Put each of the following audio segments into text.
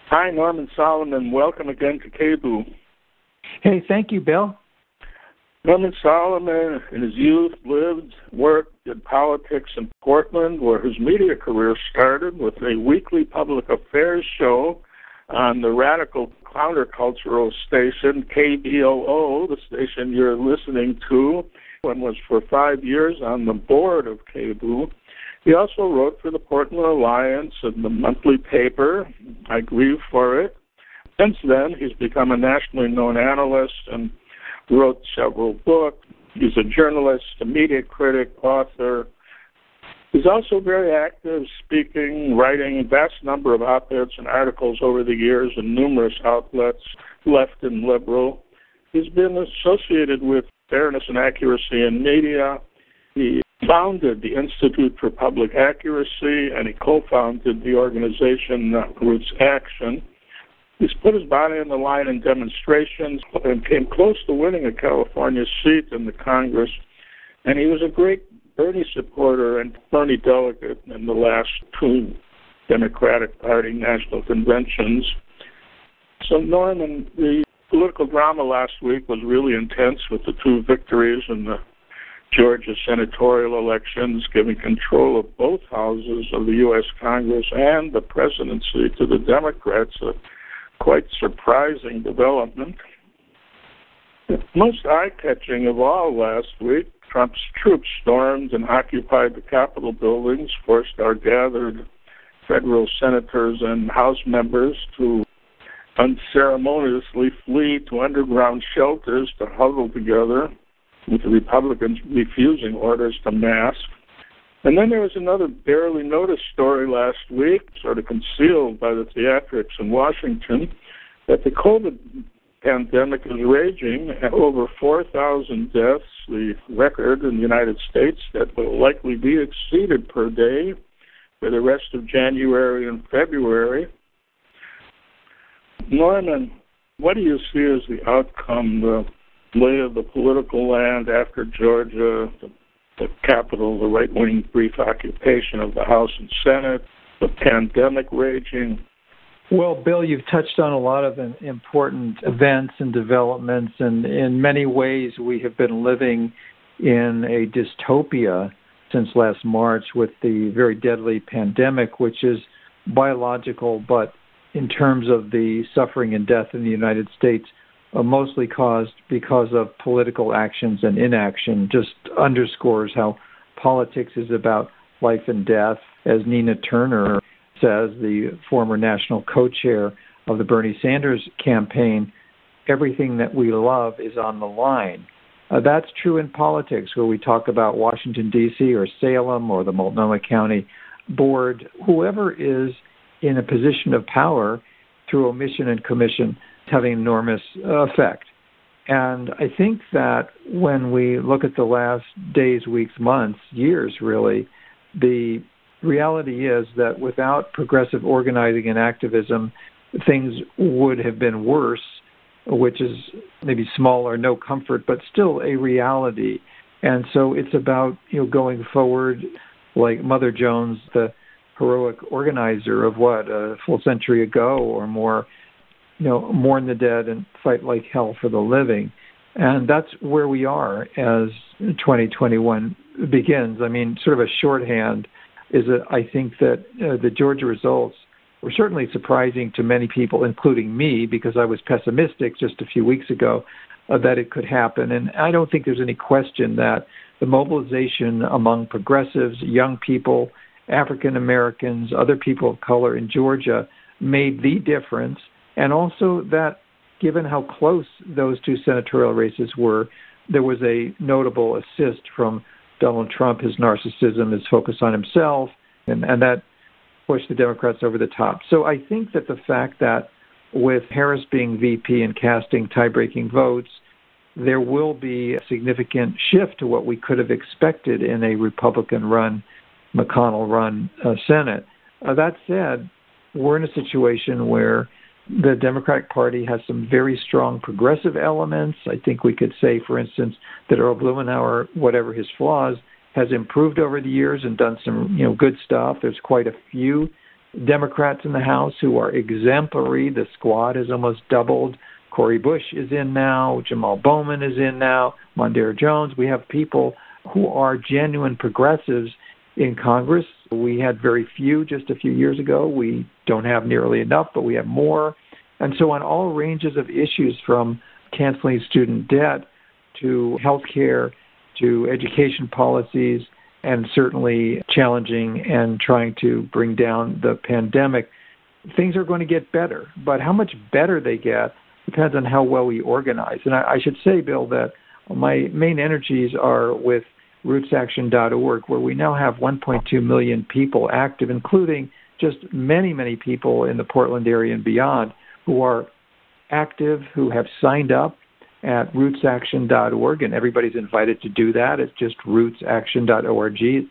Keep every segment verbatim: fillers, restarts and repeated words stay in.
Hi, Norman Solomon. Welcome again to K B O O. Hey, thank you, Bill. Norman Solomon, in his youth, lived, worked, did politics in Portland, where his media career started with a weekly public affairs show on the radical countercultural station K B O O, the station you're listening to, and was for five years on the board of K B O O. He also wrote for the Portland Alliance and the monthly paper, I Grieve for It. Since then, he's become a nationally known analyst and wrote several books. He's a journalist, a media critic, author. He's also very active, speaking, writing a vast number of op-eds and articles over the years in numerous outlets, left and liberal. He's been associated with Fairness and Accuracy in Media. He founded the Institute for Public Accuracy, and he co-founded the organization Roots Action. He's put his body on the line in demonstrations and came close to winning a California seat in the Congress. And he was a great Bernie supporter and Bernie delegate in the last two Democratic Party national conventions. So, Norman, the political drama last week was really intense with the two victories in the Georgia senatorial elections, giving control of both houses of the U S Congress and the presidency to the Democrats, a quite surprising development. Most eye-catching of all last week, Trump's troops stormed and occupied the Capitol buildings, forced our gathered federal senators and House members to unceremoniously flee to underground shelters to huddle together, with the Republicans refusing orders to mask. And then there was another barely noticed story last week, sort of concealed by the theatrics in Washington, that the COVID pandemic is raging at over four thousand deaths, the record in the United States that will likely be exceeded per day for the rest of January and February. Norman, what do you see as the outcome, the lay of the political land after Georgia, the, the Capitol, the right-wing brief occupation of the House and Senate, the pandemic raging? Well, Bill, you've touched on a lot of important events and developments, and in many ways we have been living in a dystopia since last March with the very deadly pandemic, which is biological, but in terms of the suffering and death in the United States, uh, mostly caused because of political actions and inaction, just underscores how politics is about life and death. As Nina Turner says, the former national co-chair of the Bernie Sanders campaign, everything that we love is on the line. Uh, that's true in politics, where we talk about Washington, D C or Salem or the Multnomah County Board. Whoever is in a position of power through omission and commission is having enormous uh, effect. And I think that when we look at the last days, weeks, months, years, really, the reality is that without progressive organizing and activism, things would have been worse, which is maybe small or no comfort, but still a reality. And so it's about, you know, going forward like Mother Jones, the heroic organizer of what, a full century ago or more, you know, mourn the dead and fight like hell for the living. And that's where we are as twenty twenty-one begins. I mean, sort of a shorthand is that I think that uh, the Georgia results were certainly surprising to many people, including me, because I was pessimistic just a few weeks ago uh, that it could happen. And I don't think there's any question that the mobilization among progressives, young people, African Americans, other people of color in Georgia made the difference. And also that given how close those two senatorial races were, there was a notable assist from Donald Trump, his narcissism, his focus on himself, and, and that pushed the Democrats over the top. So I think that the fact that with Harris being V P and casting tie-breaking votes, there will be a significant shift to what we could have expected in a Republican-run, McConnell-run uh, Senate. Uh, that said, we're in a situation where the Democratic Party has some very strong progressive elements. I think we could say, for instance, that Earl Blumenauer, whatever his flaws, has improved over the years and done some, you know, good stuff. There's quite a few Democrats in the House who are exemplary. The squad has almost doubled. Cori Bush is in now. Jamal Bowman is in now. Mondaire Jones. We have people who are genuine progressives in Congress. We had very few just a few years ago. We don't have nearly enough, but we have more. And so on all ranges of issues, from canceling student debt to health care to education policies, and certainly challenging and trying to bring down the pandemic, things are going to get better. But how much better they get depends on how well we organize. And I, I should say, Bill, that my main energies are with roots action dot org, where we now have one point two million people active, including just many, many people in the Portland area and beyond who are active, who have signed up at roots action dot org, and everybody's invited to do that. It's just roots action dot org.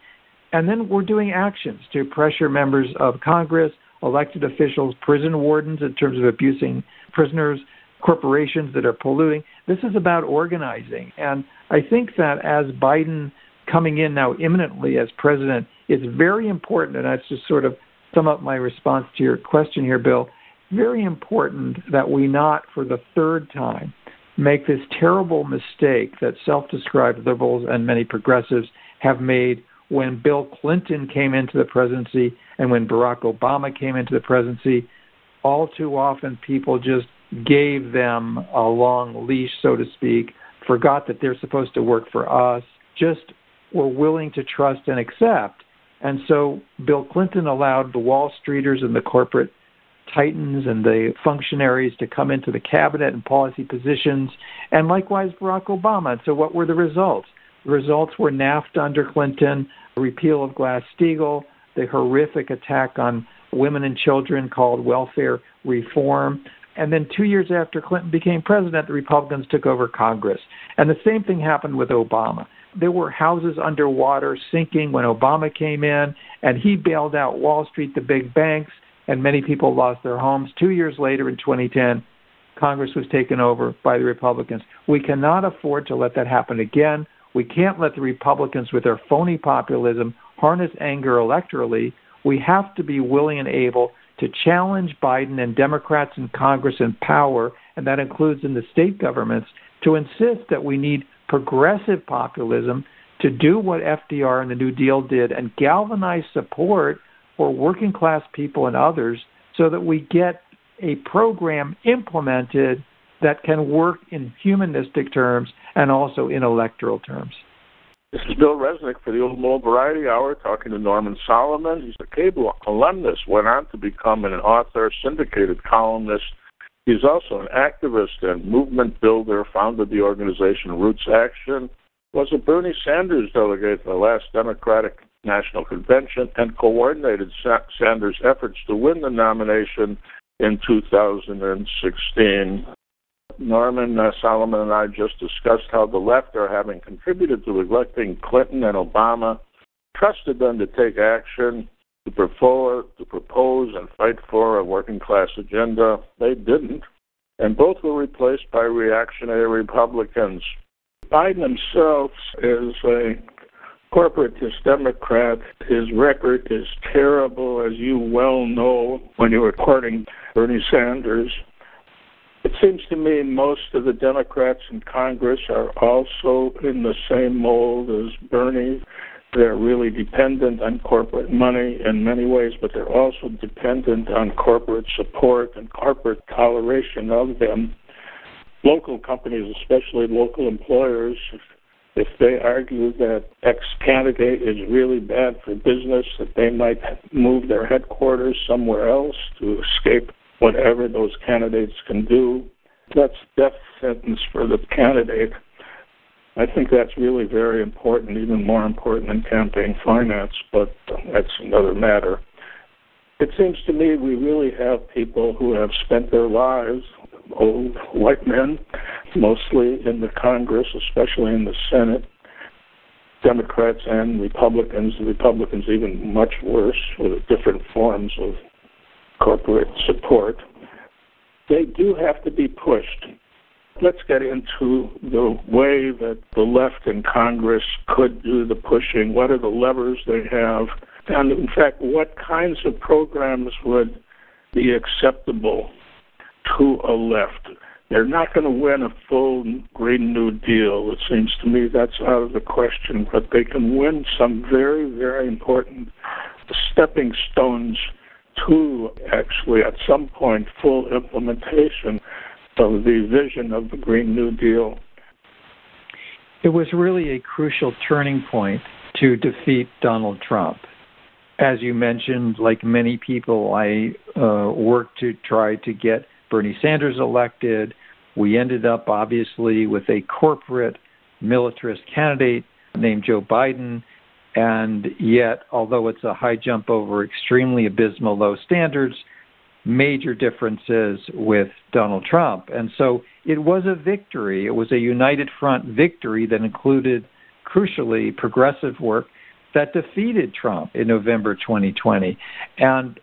And then we're doing actions to pressure members of Congress, elected officials, prison wardens in terms of abusing prisoners, corporations that are polluting. This is about organizing. And I think that as Biden coming in now imminently as president, it's very important, and that's just sort of sum up my response to your question here, Bill, very important that we not, for the third time, make this terrible mistake that self-described liberals and many progressives have made when Bill Clinton came into the presidency and when Barack Obama came into the presidency. All too often, people just gave them a long leash, so to speak, forgot that they're supposed to work for us, just were willing to trust and accept. And so Bill Clinton allowed the Wall Streeters and the corporate titans and the functionaries to come into the cabinet and policy positions, and likewise Barack Obama. And so what were the results? The results were NAFTA under Clinton, repeal of Glass-Steagall, the horrific attack on women and children called welfare reform. And then two years after Clinton became president, the Republicans took over Congress. And the same thing happened with Obama. There were houses underwater sinking when Obama came in, and he bailed out Wall Street, the big banks, and many people lost their homes. Two years later, in twenty ten, Congress was taken over by the Republicans. We cannot afford to let that happen again. We can't let the Republicans, with their phony populism, harness anger electorally. We have to be willing and able to challenge Biden and Democrats in Congress in power, and that includes in the state governments, to insist that we need progressive populism to do what F D R and the New Deal did and galvanize support for working class people and others so that we get a program implemented that can work in humanistic terms and also in electoral terms. This is Bill Resnick for the Old Mold Variety Hour, talking to Norman Solomon. He's a cable alumnus, went on to become an author, syndicated columnist. He's also an activist and movement builder, founded the organization Roots Action, was a Bernie Sanders delegate at the last Democratic National Convention, and coordinated Sa- Sanders' efforts to win the nomination in two thousand sixteen. Norman uh, Solomon and I just discussed how the left are having contributed to electing Clinton and Obama, trusted them to take action, to propose, to propose and fight for a working-class agenda. They didn't, and both were replaced by reactionary Republicans. Biden himself is a corporatist Democrat. His record is terrible, as you well know when you were courting Bernie Sanders. It seems to me most of the Democrats in Congress are also in the same mold as Bernie. They're really dependent on corporate money in many ways, but they're also dependent on corporate support and corporate toleration of them. Local companies, especially local employers, if they argue that X candidate is really bad for business, that they might move their headquarters somewhere else to escape whatever those candidates can do. That's death sentence for the candidate. I think that's really very important, even more important than campaign finance, but that's another matter. It seems to me we really have people who have spent their lives, old white men, mostly in the Congress, especially in the Senate, Democrats and Republicans, the Republicans even much worse with different forms of corporate support. They do have to be pushed. Let's get into the way that the left in Congress could do the pushing. What are the levers they have? And in fact, what kinds of programs would be acceptable to a left? They're not going to win a full Green New Deal. It seems to me that's out of the question, but they can win some very, very important stepping stones to actually, at some point, full implementation of the vision of the Green New Deal. It was really a crucial turning point to defeat Donald Trump. As you mentioned, like many people, I uh, worked to try to get Bernie Sanders elected. We ended up, obviously, with a corporate militarist candidate named Joe Biden. And yet, although it's a high jump over extremely abysmal low standards, major differences with Donald Trump. And so it was a victory. It was a united front victory that included, crucially, progressive work that defeated Trump in November twenty twenty. And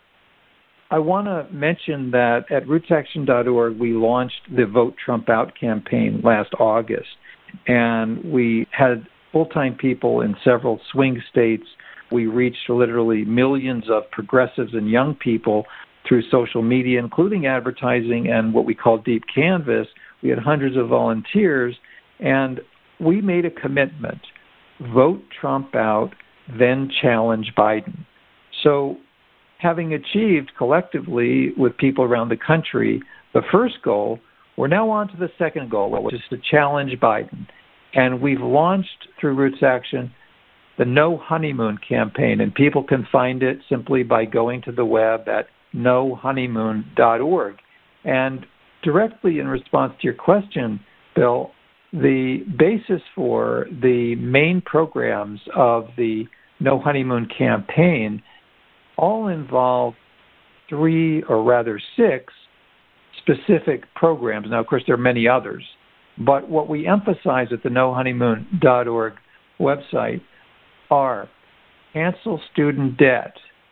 I want to mention that at roots action dot org, we launched the Vote Trump Out campaign last August. And we had full-time people in several swing states. We reached literally millions of progressives and young people through social media, including advertising and what we call Deep Canvas. We had hundreds of volunteers, and we made a commitment. Vote Trump out, then challenge Biden. So having achieved collectively with people around the country the first goal, we're now on to the second goal, which is to challenge Biden. And we've launched through Roots Action the No Honeymoon campaign, and people can find it simply by going to the web at no honeymoon dot org. And directly in response to your question, Bill, the basis for the main programs of the No Honeymoon campaign all involve three, or rather six, specific programs. Now, of course, there are many others. But what we emphasize at the no honeymoon dot org website are cancel student debt,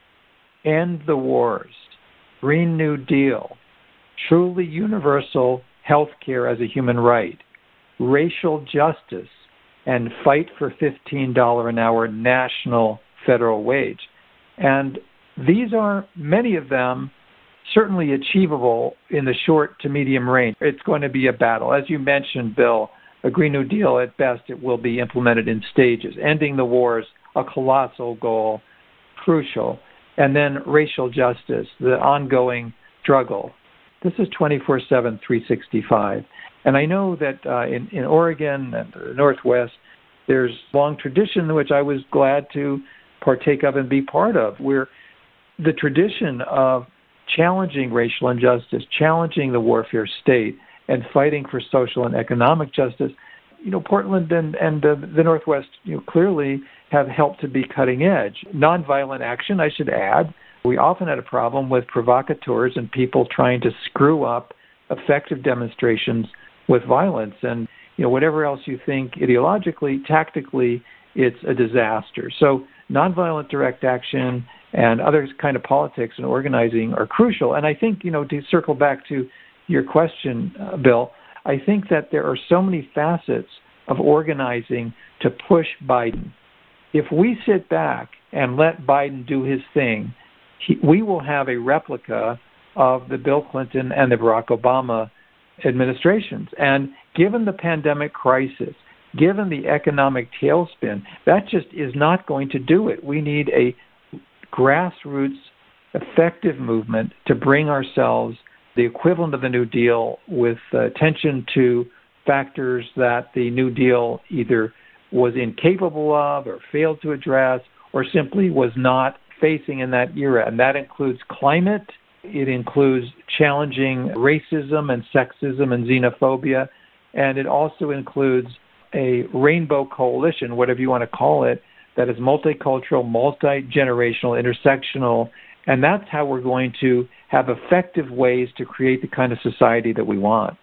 end the wars, Green New Deal, truly universal health care as a human right, racial justice, and fight for fifteen dollars an hour national federal wage. And these are, many of them, certainly achievable in the short to medium range. It's going to be a battle. As you mentioned, Bill, a Green New Deal, at best, it will be implemented in stages. Ending the wars, a colossal goal, crucial. And then racial justice, the ongoing struggle. This is twenty-four seven, three sixty-five. And I know that uh, in, in Oregon and the Northwest, there's a long tradition which I was glad to partake of and be part of, where the tradition of challenging racial injustice, challenging the warfare state, and fighting for social and economic justice. You know, Portland and, and uh, the Northwest, you know, clearly have helped to be cutting edge. Nonviolent action, I should add. We often had a problem with provocateurs and people trying to screw up effective demonstrations with violence. And, you know, whatever else you think ideologically, tactically, it's a disaster. So nonviolent direct action and other kind of politics and organizing are crucial. And I think, you know, to circle back to your question, uh, Bill, I think that there are so many facets of organizing to push Biden. If we sit back and let Biden do his thing, he, we will have a replica of the Bill Clinton and the Barack Obama administrations. And given the pandemic crisis, given the economic tailspin, that just is not going to do it. We need a grassroots, effective movement to bring ourselves the equivalent of the New Deal with uh, attention to factors that the New Deal either was incapable of or failed to address or simply was not facing in that era. And that includes climate. It includes challenging racism and sexism and xenophobia. And it also includes a rainbow coalition, whatever you want to call it, that is multicultural, multi-generational, intersectional, and that's how we're going to have effective ways to create the kind of society that we want.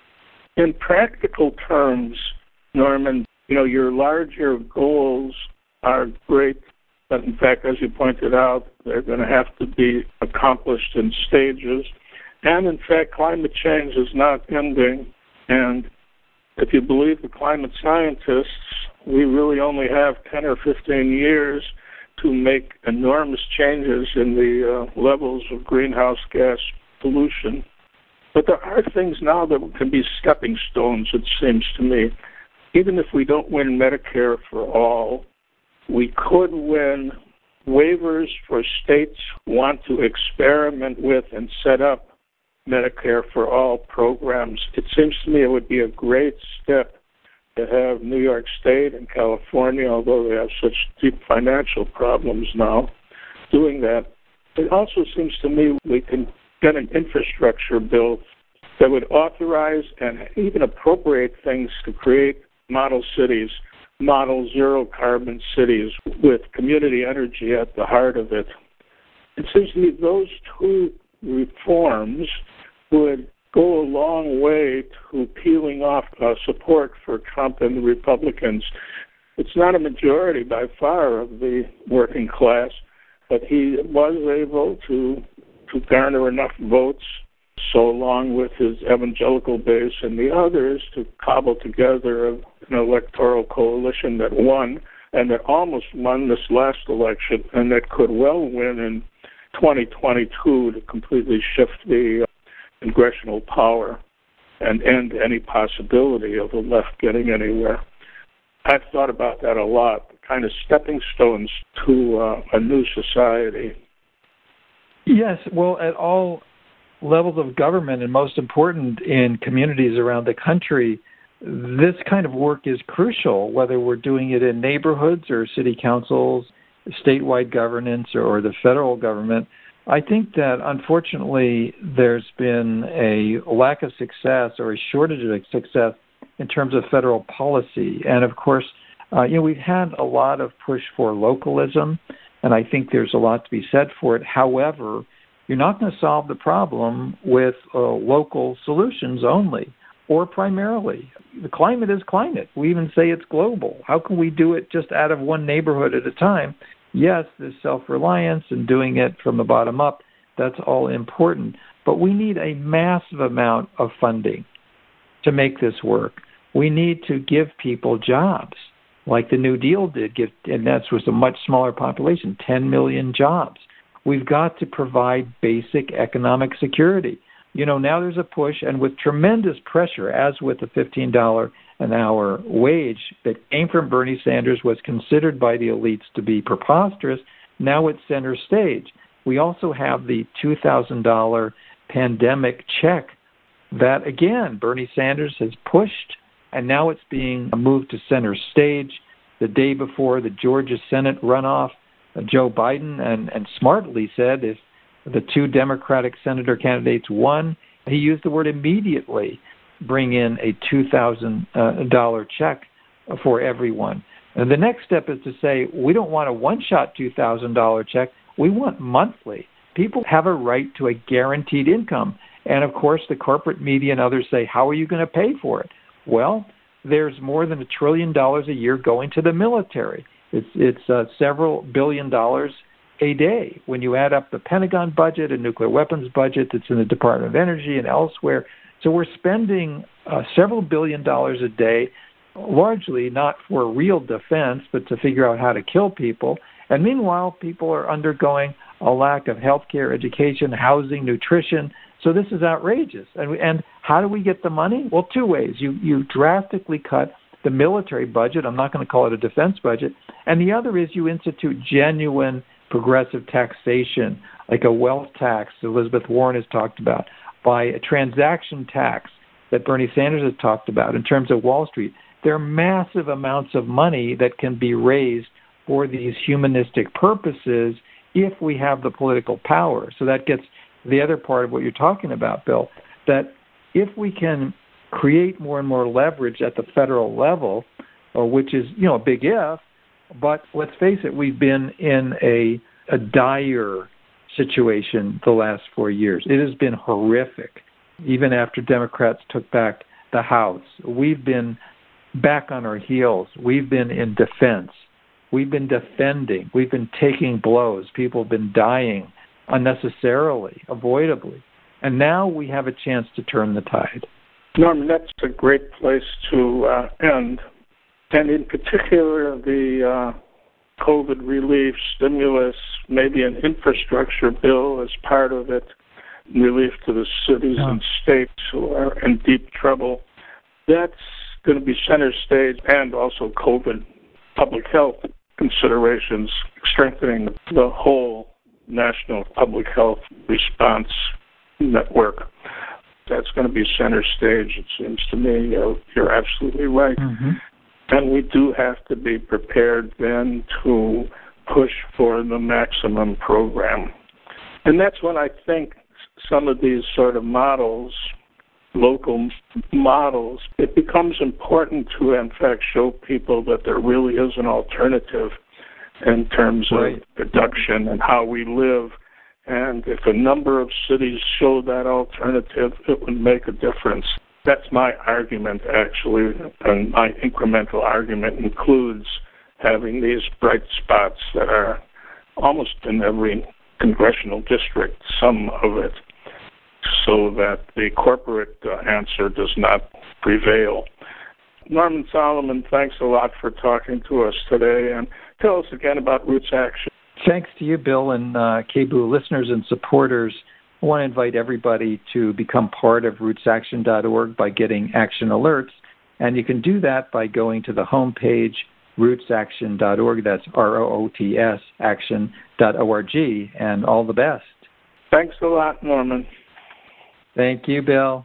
In practical terms, Norman, you know, your larger goals are great, but in fact, as you pointed out, they're going to have to be accomplished in stages. And in fact, climate change is not ending. And if you believe the climate scientists, we really only have ten or fifteen years to make enormous changes in the uh, levels of greenhouse gas pollution. But there are things now that can be stepping stones, it seems to me. Even if we don't win Medicare for all, we could win waivers for states who want to experiment with and set up Medicare for all programs. It seems to me it would be a great step to have New York State and California, although they have such deep financial problems now, doing that. It also seems to me we can get an infrastructure bill that would authorize and even appropriate things to create model cities, model zero-carbon cities with community energy at the heart of it. It seems to me those two reforms would go a long way to peeling off uh, support for Trump and the Republicans. It's not a majority by far of the working class, but he was able to to garner enough votes, so along with his evangelical base and the others, to cobble together an electoral coalition that won, and that almost won this last election, and that could well win in twenty twenty-two to completely shift the uh, congressional power and end any possibility of the left getting anywhere. I've thought about that a lot, kind of stepping stones to uh, a new society. Yes, well, at all levels of government, and most important in communities around the country, this kind of work is crucial, whether we're doing it in neighborhoods or city councils, statewide governance, or the federal government. I think that, unfortunately, there's been a lack of success or a shortage of success in terms of federal policy. And, of course, uh, you know, we've had a lot of push for localism, and I think there's a lot to be said for it. However, you're not going to solve the problem with uh, local solutions only or primarily. The climate is climate. We even say it's global. How can we do it just out of one neighborhood at a time? Yes, there's self-reliance and doing it from the bottom up. That's all important. But we need a massive amount of funding to make this work. We need to give people jobs like the New Deal did, give, and that was a much smaller population, ten million jobs. We've got to provide basic economic security. You know, now there's a push, and with tremendous pressure, as with the fifteen dollars an hour wage that came from Bernie Sanders, was considered by the elites to be preposterous. Now it's center stage. We also have the two thousand dollars pandemic check that, again, Bernie Sanders has pushed, and now it's being moved to center stage. The day before the Georgia Senate runoff, Joe Biden and, and smartly said if the two Democratic senator candidates won, he used the word immediately, bring in a two thousand dollars check for everyone. And the next step is to say, we don't want a one-shot two thousand dollars check. We want monthly. People have a right to a guaranteed income. And, of course, the corporate media and others say, how are you going to pay for it? Well, there's more than a trillion dollars a year going to the military. It's, it's uh, several billion dollars a day. When you add up the Pentagon budget and nuclear weapons budget that's in the Department of Energy and elsewhere, so we're spending uh, several billion dollars a day, largely not for real defense, but to figure out how to kill people. And meanwhile, people are undergoing a lack of health care, education, housing, nutrition. So this is outrageous. And, we, and how do we get the money? Well, two ways. You, you drastically cut the military budget. I'm not going to call it a defense budget. And the other is you institute genuine progressive taxation, like a wealth tax Elizabeth Warren has talked about, by a transaction tax that Bernie Sanders has talked about in terms of Wall Street. There are massive amounts of money that can be raised for these humanistic purposes if we have the political power. So that gets the other part of what you're talking about, Bill, that if we can create more and more leverage at the federal level, uh, which is, you know, a big if, but let's face it, we've been in a, a dire situation the last four years. It has been horrific. Even after Democrats took back the House, we've been back on our heels. We've been in defense. We've been defending. We've been taking blows. People have been dying unnecessarily, avoidably. And now we have a chance to turn the tide. Norman, that's a great place to uh, end. And in particular, the uh, COVID relief, stimulus, maybe an infrastructure bill as part of it, relief to the cities yeah. and states who are in deep trouble. That's going to be center stage, and also COVID public health considerations, strengthening the whole national public health response network. That's going to be center stage, it seems to me. You're absolutely right. Mm-hmm. And we do have to be prepared then to push for the maximum program. And that's when I think some of these sort of models, local models, it becomes important to, in fact, show people that there really is an alternative in terms right. of production and how we live. And if a number of cities show that alternative, it would make a difference. That's my argument, actually, and my incremental argument includes having these bright spots that are almost in every congressional district, some of it, so that the corporate uh, answer does not prevail. Norman Solomon, thanks a lot for talking to us today, and tell us again about Roots Action. Thanks to you, Bill, and uh, K B U listeners and supporters. I want to invite everybody to become part of roots action dot org by getting action alerts, and you can do that by going to the homepage, roots action dot org. That's R O O T S, action dot org, and all the best. Thanks a lot, Norman. Thank you, Bill.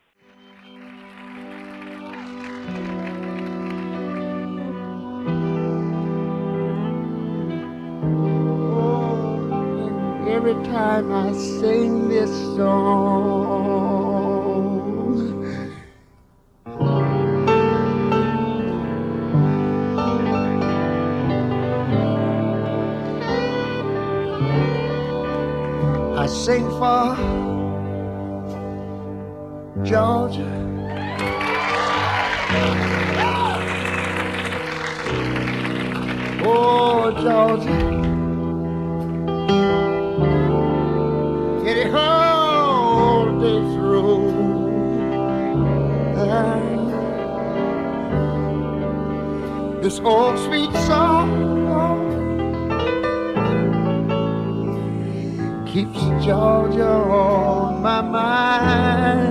Every time I sing this song, I sing for Georgia. Oh, Georgia. Get it all day through. This old sweet song keeps Georgia on my mind.